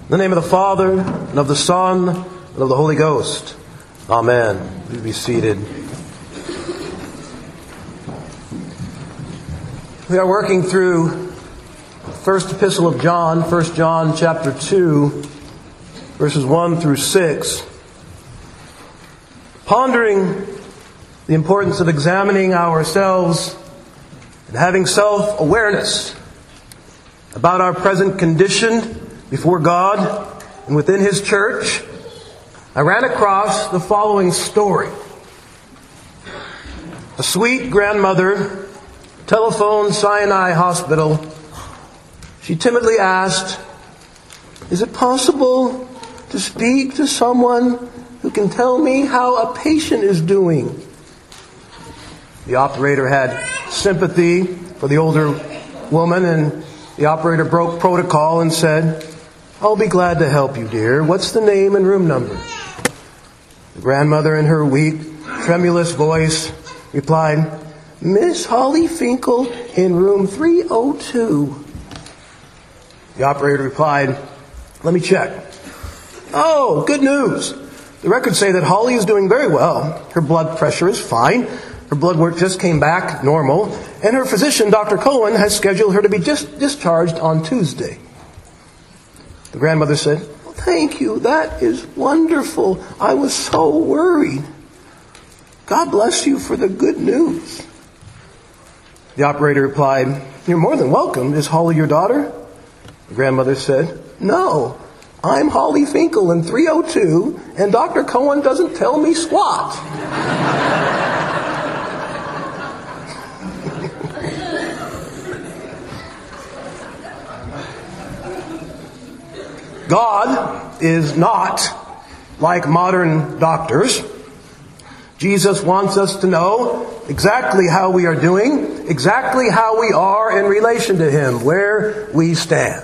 In the name of the Father, and of the Son, and of the Holy Ghost. Amen. Please be seated. We are working through the first epistle of John, 1 John chapter 2, verses 1 through 6. Pondering the importance of examining ourselves and having self-awareness about our present condition before God and within His church, I ran across the following story. A sweet grandmother telephoned Sinai Hospital. She timidly asked, "Is it possible to speak to someone who can tell me how a patient is doing?" The operator had sympathy for the older woman, and the operator broke protocol and said, "I'll be glad to help you, dear. What's the name and room number?" The grandmother, in her weak, tremulous voice, replied, "Miss Holly Finkel in room 302. The operator replied, "Let me check." "Oh, good news. The records say that Holly is doing very well. Her blood pressure is fine. Her blood work just came back normal. And her physician, Dr. Cohen, has scheduled her to be discharged on Tuesday." The grandmother said, "Well, thank you. That is wonderful. I was so worried. God bless you for the good news." The operator replied, "You're more than welcome. Is Holly your daughter?" The grandmother said, "No, I'm Holly Finkel in 302, and Dr. Cohen doesn't tell me squat." God is not like modern doctors. Jesus wants us to know exactly how we are doing, exactly how we are in relation to Him, where we stand.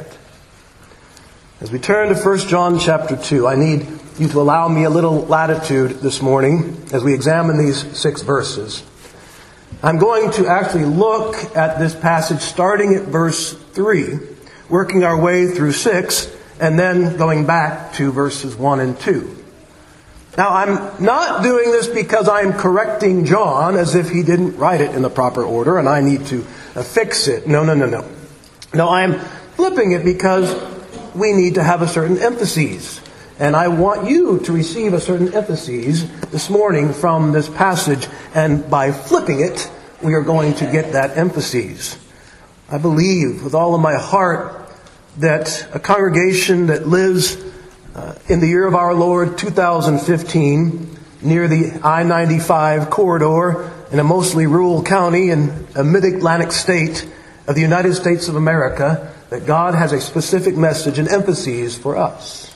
As we turn to 1 John chapter 2, I need you to allow me a little latitude this morning as we examine these 6 verses. I'm going to actually look at this passage starting at verse 3, working our way through 6, and then going back to verses 1 and 2. Now, I'm not doing this because I'm correcting John as if he didn't write it in the proper order and I need to fix it. No. No, I'm flipping it because we need to have a certain emphasis. And I want you to receive a certain emphasis this morning from this passage. And by flipping it, we are going to get that emphasis. I believe with all of my heart that a congregation that lives in the year of our Lord 2015 near the I-95 corridor in a mostly rural county in a mid-Atlantic state of the United States of America, that God has a specific message and emphasis for us.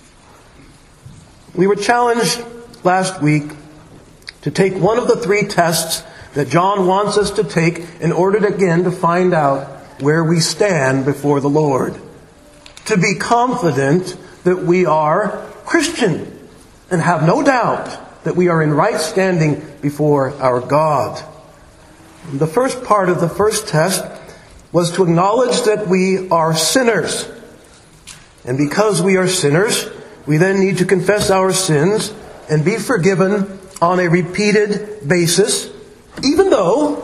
We were challenged last week to take one of the 3 tests that John wants us to take in order to find out where we stand before the Lord. To be confident that we are Christian and have no doubt that we are in right standing before our God. The first part of the first test was to acknowledge that we are sinners. And because we are sinners, we then need to confess our sins and be forgiven on a repeated basis, even though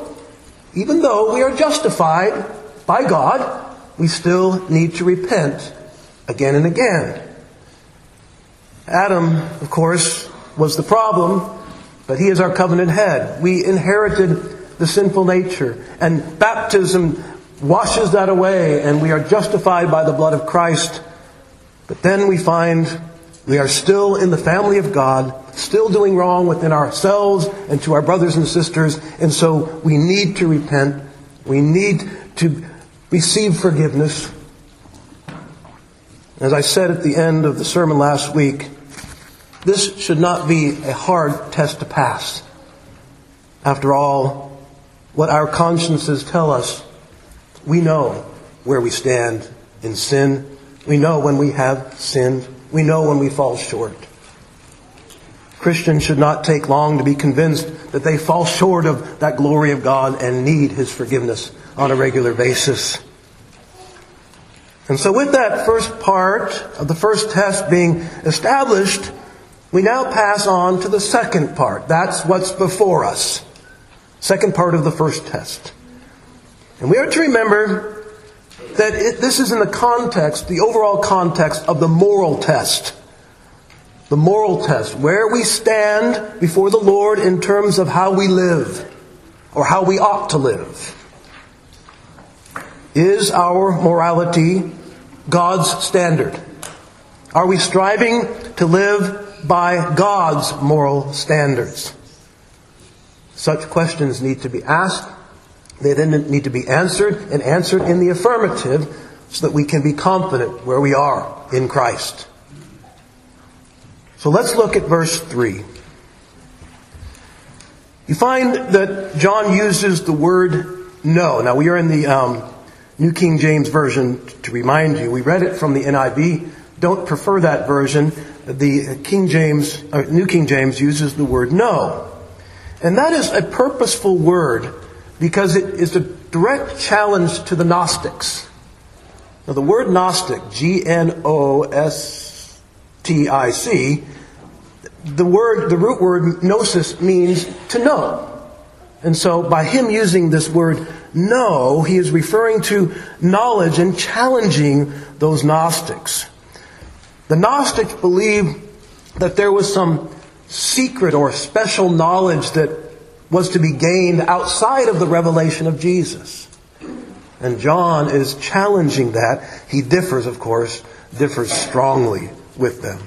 we are justified by God, we still need to repent again and again. Adam, of course, was the problem, but he is our covenant head. We inherited the sinful nature, and baptism washes that away, and we are justified by the blood of Christ. But then we find we are still in the family of God, still doing wrong within ourselves and to our brothers and sisters, and so we need to repent. We need to receive forgiveness. As I said at the end of the sermon last week, this should not be a hard test to pass. After all, what our consciences tell us, we know where we stand in sin. We know when we have sinned. We know when we fall short. Christians should not take long to be convinced that they fall short of that glory of God and need His forgiveness on a regular basis. And so with that first part of the first test being established, we now pass on to the second part. That's what's before us. Second part of the first test. And we are to remember that this is in the context, the overall context of the moral test. The moral test, where we stand before the Lord in terms of how we live, or how we ought to live. Is our morality God's standard? Are we striving to live by God's moral standards? Such questions need to be asked. They then need to be answered, and answered in the affirmative, so that we can be confident where we are in Christ. So let's look at verse 3. You find that John uses the word know. Now we are in the New King James Version, to remind you. We read it from the NIV. Don't prefer that version. The New King James uses the word know. And that is a purposeful word because it is a direct challenge to the Gnostics. Now the word Gnostic, Gnostic, the root word gnosis means to know. And so by him using this word know, he is referring to knowledge and challenging those Gnostics. The Gnostics believed that there was some secret or special knowledge that was to be gained outside of the revelation of Jesus. And John is challenging that. He differs strongly with them.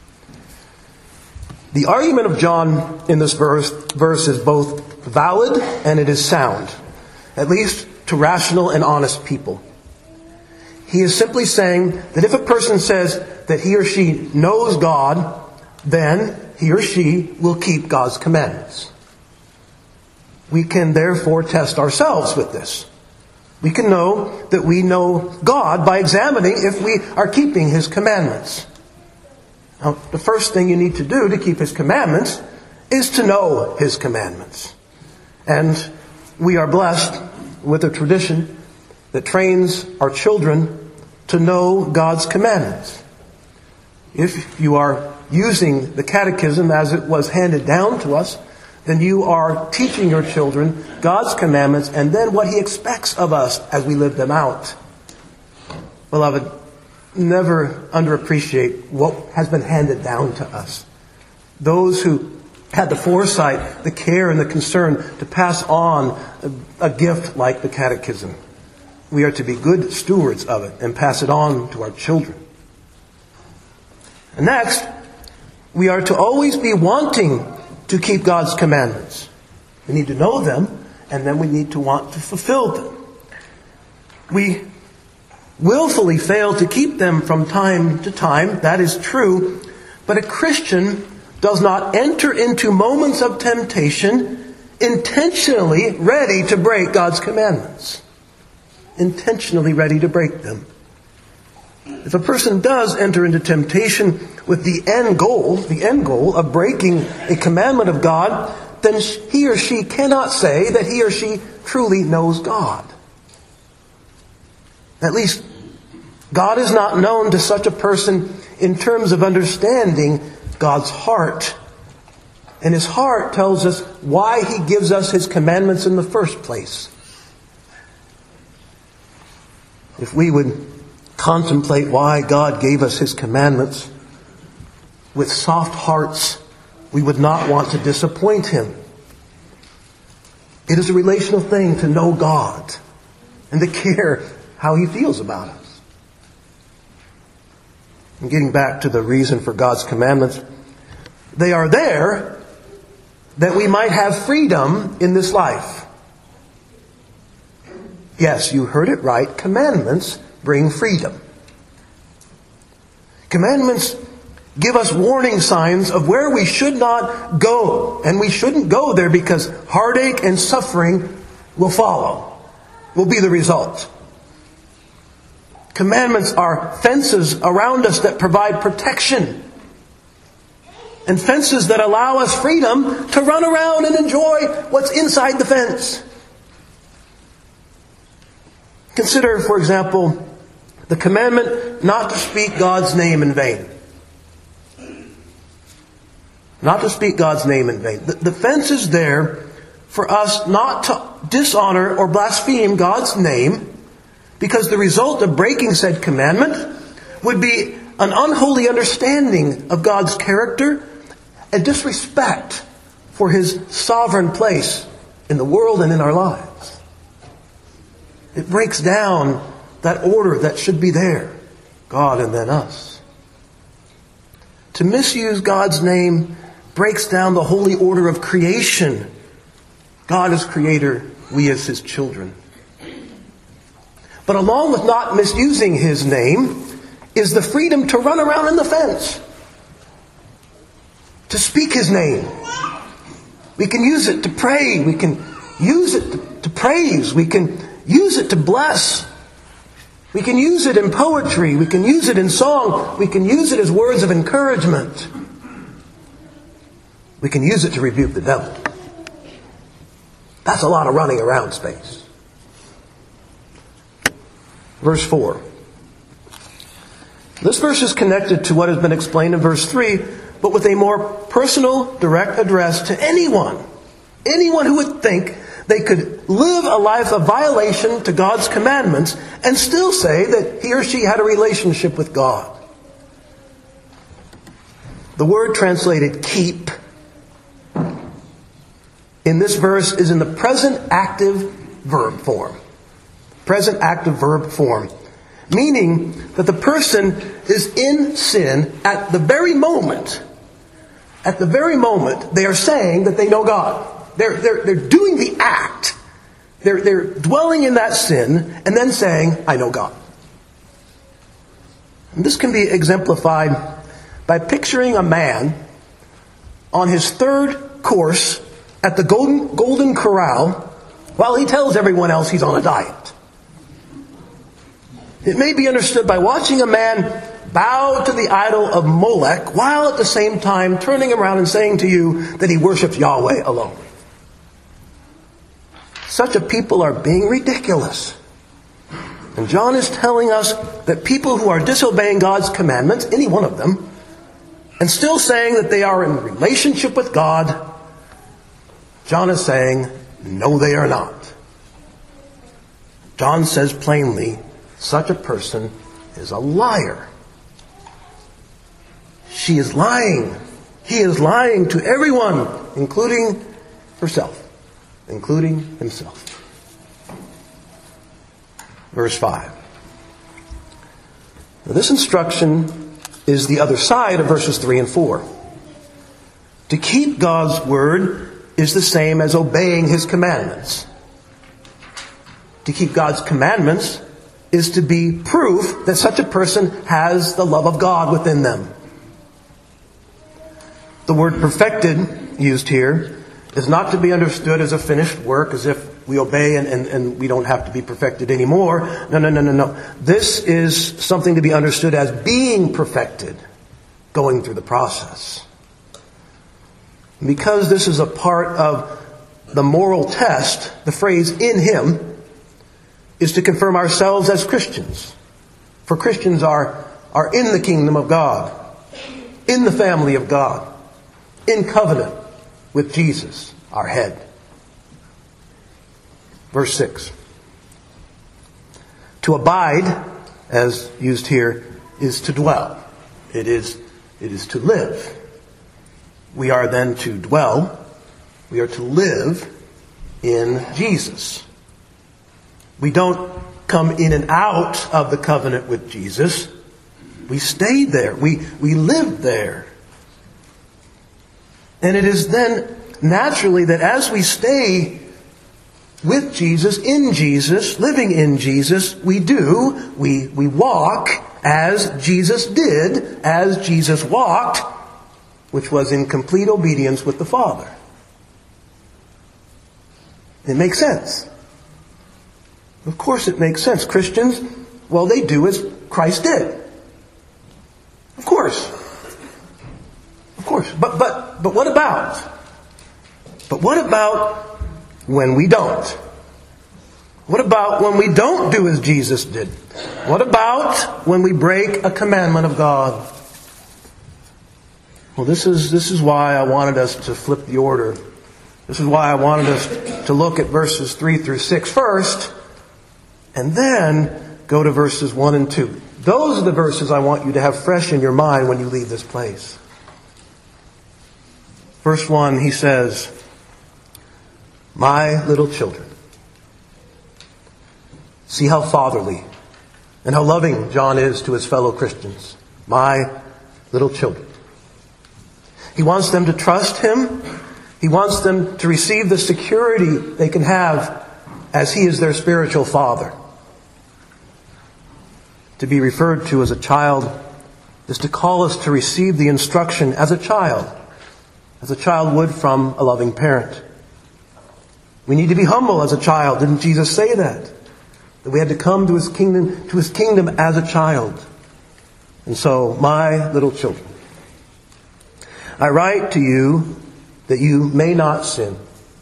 The argument of John in this verse is both valid and it is sound, at least to rational and honest people. He is simply saying that if a person says that he or she knows God, then he or she will keep God's commandments. We can therefore test ourselves with this. We can know that we know God by examining if we are keeping His commandments. Now, the first thing you need to do to keep His commandments is to know His commandments. And we are blessed with a tradition that trains our children to know God's commandments. If you are using the catechism as it was handed down to us, then you are teaching your children God's commandments and then what He expects of us as we live them out. Beloved, never underappreciate what has been handed down to us. Those who had the foresight, the care, and the concern to pass on a gift like the catechism. We are to be good stewards of it and pass it on to our children. And next, we are to always be wanting to keep God's commandments. We need to know them, and then we need to want to fulfill them. We willfully fail to keep them from time to time. That is true. But a Christian does not enter into moments of temptation intentionally ready to break God's commandments. Intentionally ready to break them. If a person does enter into temptation with the end goal of breaking a commandment of God, then he or she cannot say that he or she truly knows God. At least, God is not known to such a person in terms of understanding God's heart. And His heart tells us why He gives us His commandments in the first place. If we would contemplate why God gave us His commandments with soft hearts, we would not want to disappoint Him. It is a relational thing to know God and to care how He feels about us. And getting back to the reason for God's commandments, they are there that we might have freedom in this life. Yes, you heard it right. Commandments bring freedom. Commandments give us warning signs of where we should not go. And we shouldn't go there because heartache and suffering will follow, will be the result. Commandments are fences around us that provide protection. And fences that allow us freedom to run around and enjoy what's inside the fence. Consider, for example, The commandment not to speak God's name in vain. Not to speak God's name in vain. The fence is there for us not to dishonor or blaspheme God's name, because the result of breaking said commandment would be an unholy understanding of God's character and disrespect for His sovereign place in the world and in our lives. It breaks down that order that should be there, God and then us. To misuse God's name breaks down the holy order of creation. God is creator, we as His children. But along with not misusing His name is the freedom to run around in the fence, to speak His name. We can use it to pray. We can use it to praise. We can use it to bless. We can use it in poetry. We can use it in song. We can use it as words of encouragement. We can use it to rebuke the devil. That's a lot of running around space. Verse 4. This verse is connected to what has been explained in verse 3, but with a more personal, direct address to anyone. Anyone who would think they could live a life of violation to God's commandments and still say that he or she had a relationship with God. The word translated keep in this verse is in the present active verb form. Present active verb form. Meaning that the person is in sin at the very moment. At the very moment they are saying that they know God. They're doing the act. They're dwelling in that sin and then saying, I know God. And this can be exemplified by picturing a man on his third course at the Golden Corral while he tells everyone else he's on a diet. It may be understood by watching a man bow to the idol of Molech while at the same time turning around and saying to you that he worships Yahweh alone. Such a people are being ridiculous. And John is telling us that people who are disobeying God's commandments, any one of them, and still saying that they are in relationship with God, John is saying, no, they are not. John says plainly, such a person is a liar. She is lying. He is lying to everyone, including herself, including himself. Verse 5. Now, this instruction is the other side of verses 3 and 4. To keep God's word is the same as obeying His commandments. To keep God's commandments is to be proof that such a person has the love of God within them. The word perfected used here is not to be understood as a finished work, as if we obey and we don't have to be perfected anymore. No. This is something to be understood as being perfected, going through the process. Because this is a part of the moral test, the phrase "in Him" is to confirm ourselves as Christians. For Christians are in the kingdom of God, in the family of God, in covenant with Jesus, our head. Verse 6. To abide, as used here, is to dwell. It is to live. We are then to dwell. We are to live in Jesus. We don't come in and out of the covenant with Jesus. We stay there. We live there. And it is then naturally that as we stay with Jesus, in Jesus, living in Jesus, we walk as Jesus did, as Jesus walked, which was in complete obedience with the Father. It makes sense. Of course it makes sense. Christians, well, they do as Christ did. Of course. Of course. But what about? But what about when we don't? What about when we don't do as Jesus did? What about when we break a commandment of God? Well, this is why I wanted us to flip the order. This is why I wanted us to look at verses 3 through 6 first, and then go to verses 1 and 2. Those are the verses I want you to have fresh in your mind when you leave this place. Verse 1, he says, "My little children." See how fatherly and how loving John is to his fellow Christians. My little children. He wants them to trust him. He wants them to receive the security they can have as he is their spiritual father. To be referred to as a child is to call us to receive the instruction as a child would from a loving parent. We need to be humble as a child. Didn't Jesus say that? That we had to come to his kingdom as a child. And so, my little children, I write to you that you may not sin.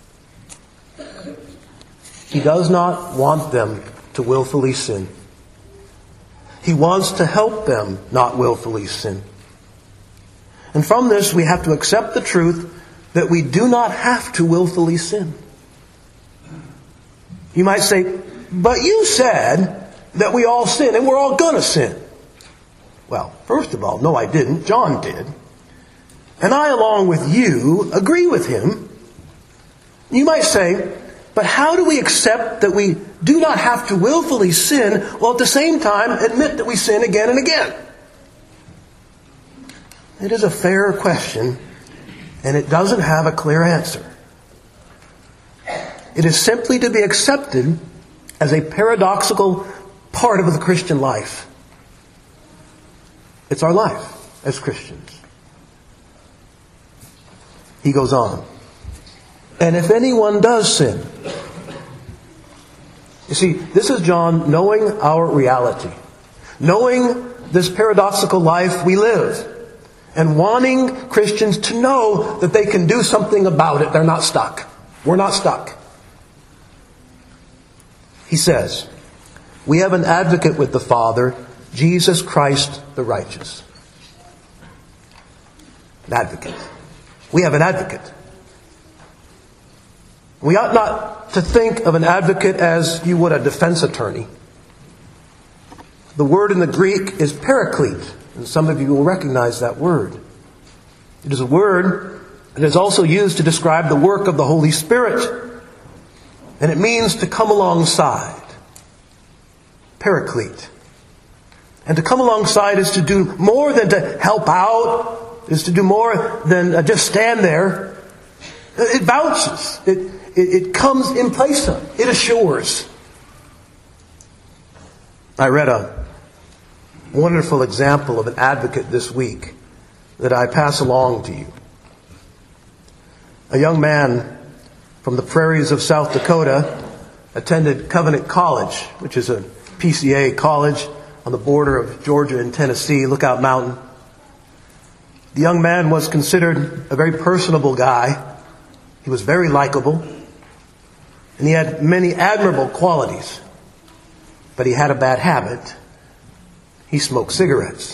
He does not want them to willfully sin. He wants to help them not willfully sin. And from this, we have to accept the truth that we do not have to willfully sin. You might say, "But you said that we all sin and we're all going to sin." Well, first of all, no, I didn't. John did. And I, along with you, agree with him. You might say, "But how do we accept that we do not have to willfully sin while at the same time admit that we sin again and again?" It is a fair question, and it doesn't have a clear answer. It is simply to be accepted as a paradoxical part of the Christian life. It's our life as Christians. He goes on. "And if anyone does sin." You see, this is John knowing our reality, knowing this paradoxical life we live, and wanting Christians to know that they can do something about it. They're not stuck. We're not stuck. He says, "We have an advocate with the Father, Jesus Christ the righteous." An advocate. We have an advocate. We ought not to think of an advocate as you would a defense attorney. The word in the Greek is paraclete, and some of you will recognize that word. It is a word that is also used to describe the work of the Holy Spirit, and it means to come alongside. Paraclete. And to come alongside is to do more than to help out, is to do more than just stand there. It vouches. It comes in place of. It assures. I read a wonderful example of an advocate this week that I pass along to you. A young man from the prairies of South Dakota attended Covenant College, which is a PCA college on the border of Georgia and Tennessee, Lookout Mountain. The young man was considered a very personable guy. He was very likable, and he had many admirable qualities. But he had a bad habit. He smoked cigarettes,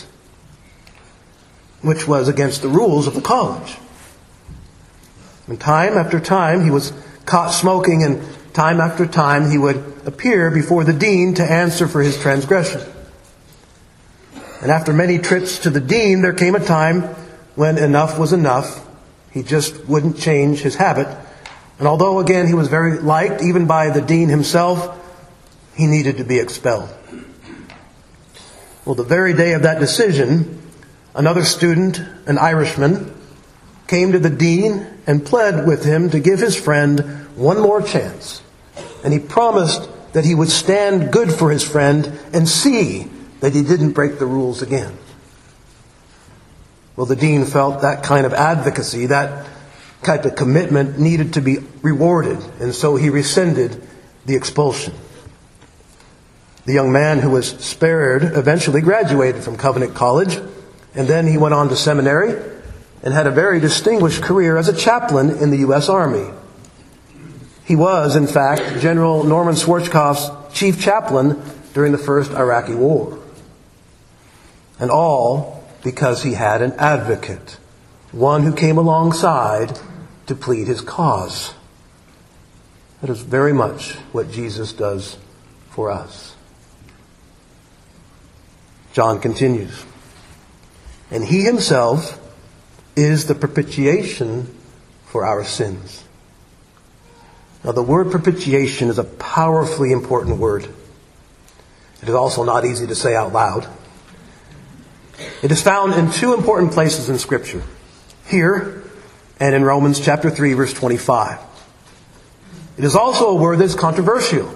which was against the rules of the college. And time after time he was caught smoking, and time after time he would appear before the dean to answer for his transgression. And after many trips to the dean, there came a time when enough was enough. He just wouldn't change his habit. And although, again, he was very liked, even by the dean himself, he needed to be expelled. Well, the very day of that decision, another student, an Irishman, came to the dean and pled with him to give his friend one more chance. And he promised that he would stand good for his friend and see that he didn't break the rules again. Well, the dean felt that kind of advocacy, that kind of commitment needed to be rewarded, and so he rescinded the expulsion. The young man who was spared eventually graduated from Covenant College, and then he went on to seminary and had a very distinguished career as a chaplain in the U.S. Army. He was, in fact, General Norman Schwarzkopf's chief chaplain during the first Iraqi war. And all because he had an advocate, one who came alongside to plead his cause. That is very much what Jesus does for us. John continues, and he himself is the propitiation for our sins. Now, the word propitiation is a powerfully important word. It is also not easy to say out loud. It is found in two important places in Scripture, here and in Romans chapter 3, verse 25. It is also a word that is controversial.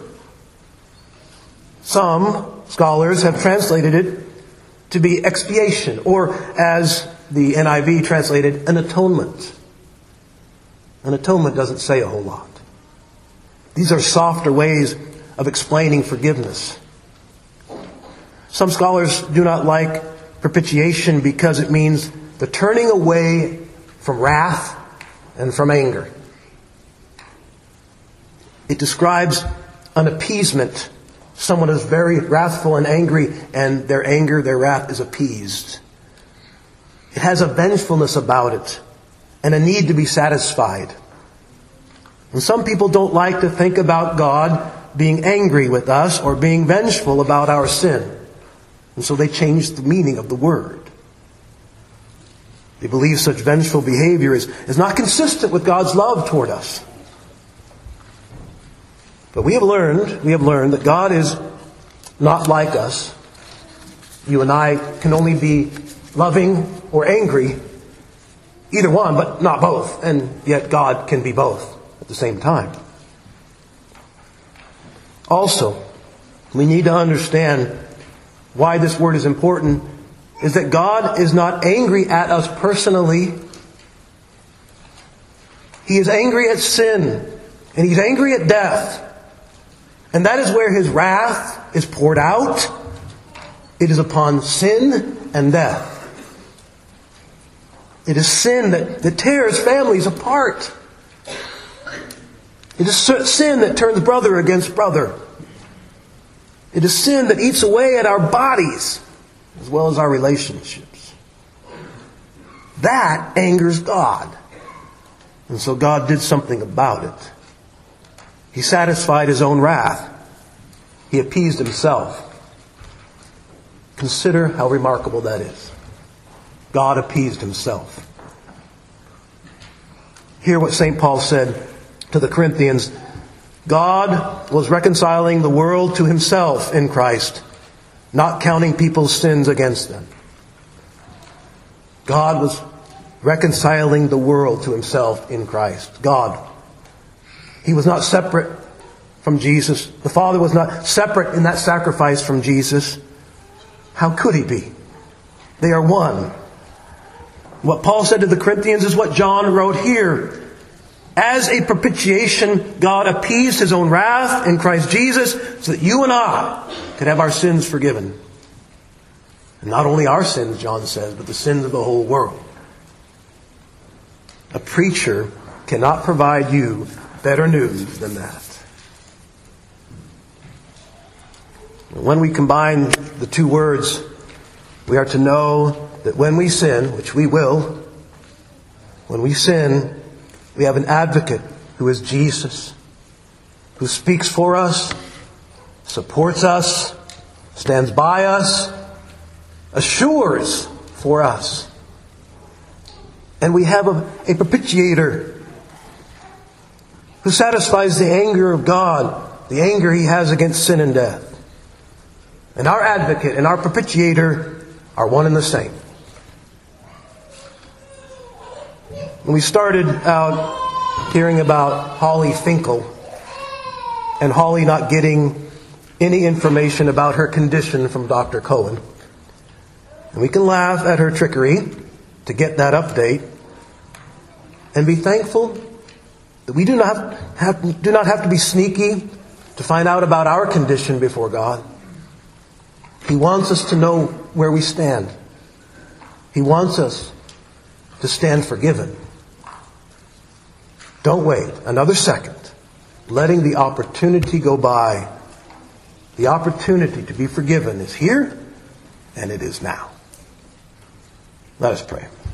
Some scholars have translated it to be expiation, or as the NIV translated, an atonement. An atonement doesn't say a whole lot. These are softer ways of explaining forgiveness. Some scholars do not like propitiation because it means the turning away from wrath and from anger. It describes an appeasement. Someone is very wrathful and angry, and their anger, their wrath is appeased. It has a vengefulness about it and a need to be satisfied. And some people don't like to think about God being angry with us or being vengeful about our sin. And so they change the meaning of the word. They believe such vengeful behavior is not consistent with God's love toward us. But we have learned that God is not like us. You and I can only be loving or angry, either one, but not both. And yet God can be both at the same time. Also, we need to understand why this word is important, is that God is not angry at us personally. He is angry at sin, and He's angry at death. And that is where His wrath is poured out. It is upon sin and death. It is sin that tears families apart. It is sin that turns brother against brother. It is sin that eats away at our bodies as well as our relationships. That angers God. And so God did something about it. He satisfied His own wrath. He appeased Himself. Consider how remarkable that is. God appeased Himself. Hear what St. Paul said to the Corinthians. God was reconciling the world to Himself in Christ, not counting people's sins against them. God was reconciling the world to Himself in Christ. God. He was not separate from Jesus. The Father was not separate in that sacrifice from Jesus. How could He be? They are one. What Paul said to the Corinthians is what John wrote here. As a propitiation, God appeased His own wrath in Christ Jesus so that you and I could have our sins forgiven. And not only our sins, John says, but the sins of the whole world. A preacher cannot provide you better news than that. When we combine the two words, we are to know that when we sin, which we will, when we sin, we have an advocate who is Jesus, who speaks for us, supports us, stands by us, assures for us. And we have a propitiator who satisfies the anger of God, the anger He has against sin and death. And our advocate and our propitiator are one and the same. When we started out hearing about Holly Finkel and Holly not getting any information about her condition from Dr. Cohen, and we can laugh at her trickery to get that update and be thankful that we do not have to be sneaky to find out about our condition before God. He wants us to know where we stand. He wants us to stand forgiven. Don't wait another second. letting the opportunity go by. The opportunity to be forgiven is here, and it is now. Let us pray.